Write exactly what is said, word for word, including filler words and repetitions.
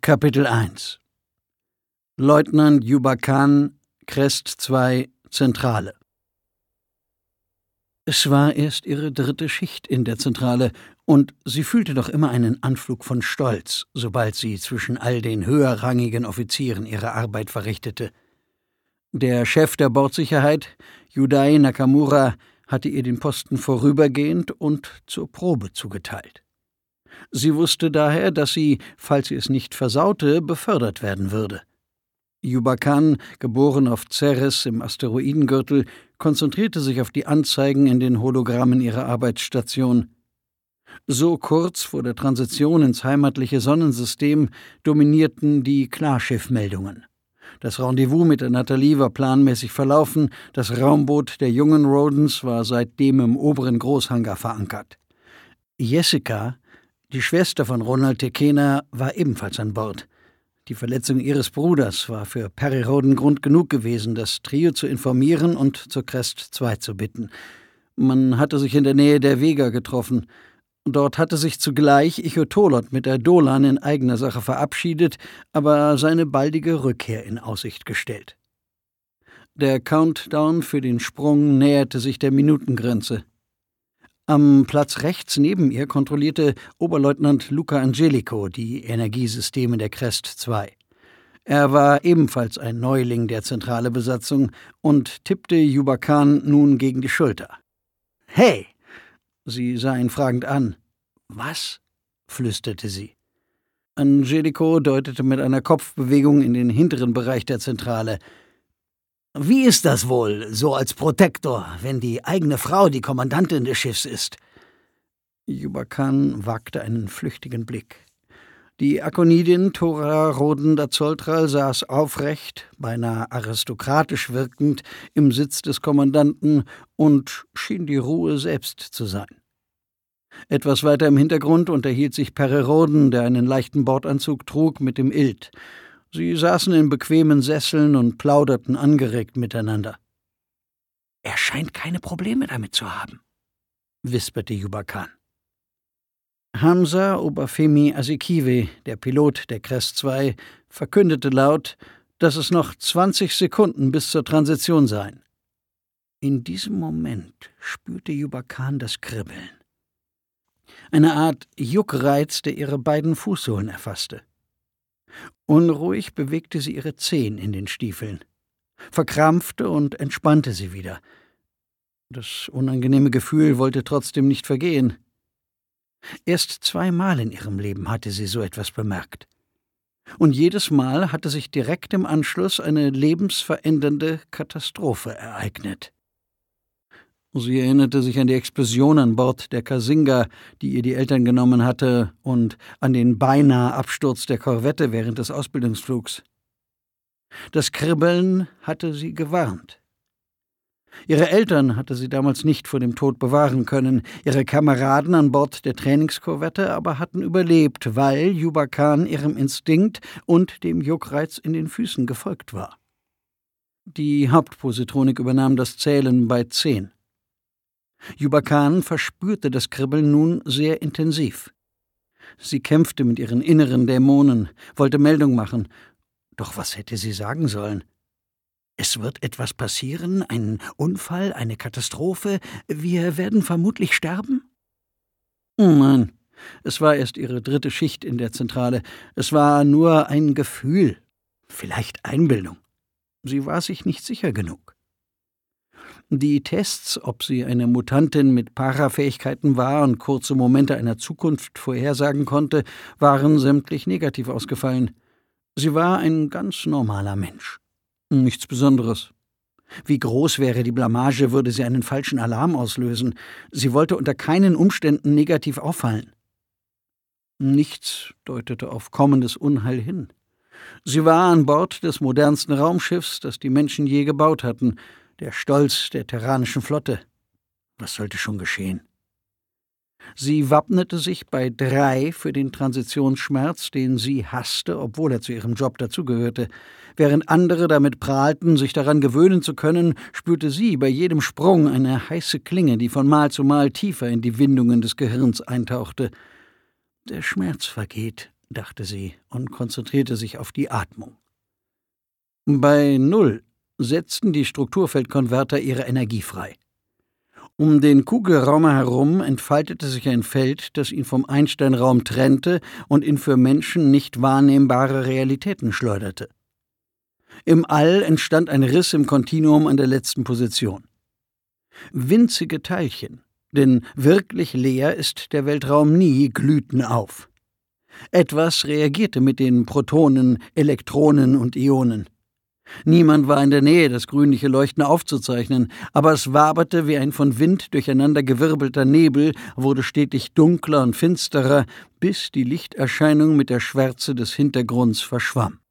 Kapitel eins Leutnant Yuba-Khan, Crest zwei, Zentrale. Es war erst ihre dritte Schicht in der Zentrale, und sie fühlte doch immer einen Anflug von Stolz, sobald sie zwischen all den höherrangigen Offizieren ihre Arbeit verrichtete. Der Chef der Bordsicherheit, Yudai Nakamura, hatte ihr den Posten vorübergehend und zur Probe zugeteilt. Sie wusste daher, dass sie, falls sie es nicht versaute, befördert werden würde. Yuba-Khan, geboren auf Ceres im Asteroidengürtel, konzentrierte sich auf die Anzeigen in den Hologrammen ihrer Arbeitsstation. So kurz vor der Transition ins heimatliche Sonnensystem dominierten die Klarschiffmeldungen. Das Rendezvous mit der Natalie war planmäßig verlaufen, das Raumboot der jungen Rodens war seitdem im oberen Großhangar verankert. Jessica, die Schwester von Ronald Tekena, war ebenfalls an Bord. Die Verletzung ihres Bruders war für Perry Rhodan Grund genug gewesen, das Trio zu informieren und zur Crest zwei zu bitten. Man hatte sich in der Nähe der Vega getroffen. Dort hatte sich zugleich Ichotolot mit der Dolan in eigener Sache verabschiedet, aber seine baldige Rückkehr in Aussicht gestellt. Der Countdown für den Sprung näherte sich der Minutengrenze. Am Platz rechts neben ihr kontrollierte Oberleutnant Luca Angelico die Energiesysteme der Crest zwei. Er war ebenfalls ein Neuling der Zentrale-Besatzung und tippte Yuba-Khan nun gegen die Schulter. »Hey!« Sie sah ihn fragend an. »Was?« flüsterte sie. Angelico deutete mit einer Kopfbewegung in den hinteren Bereich der Zentrale. »Wie ist das wohl, so als Protektor, wenn die eigene Frau die Kommandantin des Schiffs ist?« Yuba-Khan wagte einen flüchtigen Blick. Die Akonidin Tora Rhodan-Dazoltral saß aufrecht, beinahe aristokratisch wirkend, im Sitz des Kommandanten und schien die Ruhe selbst zu sein. Etwas weiter im Hintergrund unterhielt sich Perry Rhodan, der einen leichten Bordanzug trug, mit dem Ilt. Sie saßen in bequemen Sesseln und plauderten angeregt miteinander. »Er scheint keine Probleme damit zu haben«, wisperte Yuba-Khan. Hamza Obafemi Azikiwe, der Pilot der Crest zwei, verkündete laut, dass es noch zwanzig Sekunden bis zur Transition seien. In diesem Moment spürte Yuba-Khan das Kribbeln. Eine Art Juckreiz, der ihre beiden Fußsohlen erfasste. Unruhig bewegte sie ihre Zehen in den Stiefeln, verkrampfte und entspannte sie wieder. Das unangenehme Gefühl wollte trotzdem nicht vergehen. Erst zweimal in ihrem Leben hatte sie so etwas bemerkt. Und jedes Mal hatte sich direkt im Anschluss eine lebensverändernde Katastrophe ereignet. Sie erinnerte sich an die Explosion an Bord der Kasinga, die ihr die Eltern genommen hatte, und an den beinahe Absturz der Korvette während des Ausbildungsflugs. Das Kribbeln hatte sie gewarnt. Ihre Eltern hatte sie damals nicht vor dem Tod bewahren können, ihre Kameraden an Bord der Trainingskorvette aber hatten überlebt, weil Yuba-Khan ihrem Instinkt und dem Juckreiz in den Füßen gefolgt war. Die Hauptpositronik übernahm das Zählen bei zehn. Yuba-Khan verspürte das Kribbeln nun sehr intensiv. Sie kämpfte mit ihren inneren Dämonen, wollte Meldung machen. Doch was hätte sie sagen sollen? »Es wird etwas passieren, ein Unfall, eine Katastrophe, wir werden vermutlich sterben?« Nein, es war erst ihre dritte Schicht in der Zentrale. Es war nur ein Gefühl, vielleicht Einbildung. Sie war sich nicht sicher genug. Die Tests, ob sie eine Mutantin mit Parafähigkeiten war und kurze Momente einer Zukunft vorhersagen konnte, waren sämtlich negativ ausgefallen. Sie war ein ganz normaler Mensch. Nichts Besonderes. Wie groß wäre die Blamage, würde sie einen falschen Alarm auslösen. Sie wollte unter keinen Umständen negativ auffallen. Nichts deutete auf kommendes Unheil hin. Sie war an Bord des modernsten Raumschiffs, das die Menschen je gebaut hatten, der Stolz der terranischen Flotte. Was sollte schon geschehen? Sie wappnete sich bei drei für den Transitionsschmerz, den sie hasste, obwohl er zu ihrem Job dazugehörte. Während andere damit prahlten, sich daran gewöhnen zu können, spürte sie bei jedem Sprung eine heiße Klinge, die von Mal zu Mal tiefer in die Windungen des Gehirns eintauchte. »Der Schmerz vergeht«, dachte sie und konzentrierte sich auf die Atmung. Bei Null setzten die Strukturfeldkonverter ihre Energie frei. Um den Kugelraum herum entfaltete sich ein Feld, das ihn vom Einsteinraum trennte und ihn für Menschen nicht wahrnehmbare Realitäten schleuderte. Im All entstand ein Riss im Kontinuum an der letzten Position. Winzige Teilchen, denn wirklich leer ist der Weltraum nie, glühten auf. Etwas reagierte mit den Protonen, Elektronen und Ionen. Niemand war in der Nähe, das grünliche Leuchten aufzuzeichnen, aber es waberte wie ein von Wind durcheinandergewirbelter Nebel, wurde stetig dunkler und finsterer, bis die Lichterscheinung mit der Schwärze des Hintergrunds verschwamm.